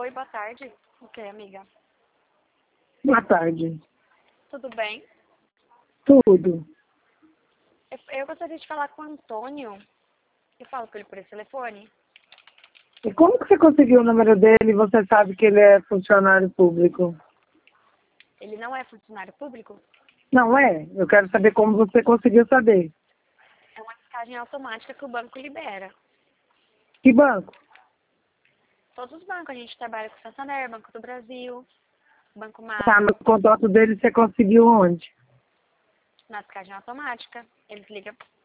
Oi, boa tarde. O que, amiga? Boa tarde. Tudo bem? Tudo. Eu gostaria de falar com o Antônio. Eu falo com ele por esse telefone. E como que você conseguiu o número dele e você sabe que ele é funcionário público? Ele não é funcionário público? Não é? Eu quero saber como você conseguiu saber. É uma descagem automática que o banco libera. Que banco? Todos os bancos. A gente trabalha com o Santander, Banco do Brasil, Banco Mar, Tá, no contato dele você conseguiu onde? na descagem automática. Eles ligam